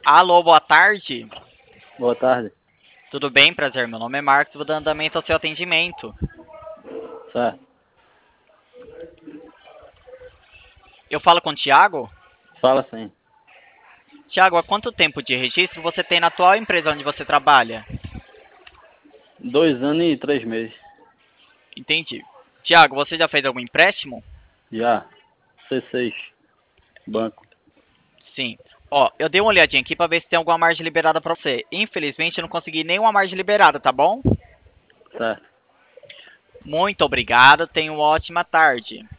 Alô, boa tarde. Boa tarde. Tudo bem? Prazer. Meu nome é Marcos. Vou dar andamento ao seu atendimento. Certo. Eu falo com o Thiago? Fala sim. Thiago, há quanto tempo de registro você tem na atual empresa onde você trabalha? 2 anos e 3 meses. Entendi. Thiago, você já fez algum empréstimo? Já. C6. Banco. Sim. Ó, eu dei uma olhadinha aqui para ver se tem alguma margem liberada para você. Infelizmente, eu não consegui nenhuma margem liberada, tá bom? Certo. Muito obrigado. Tenha uma ótima tarde.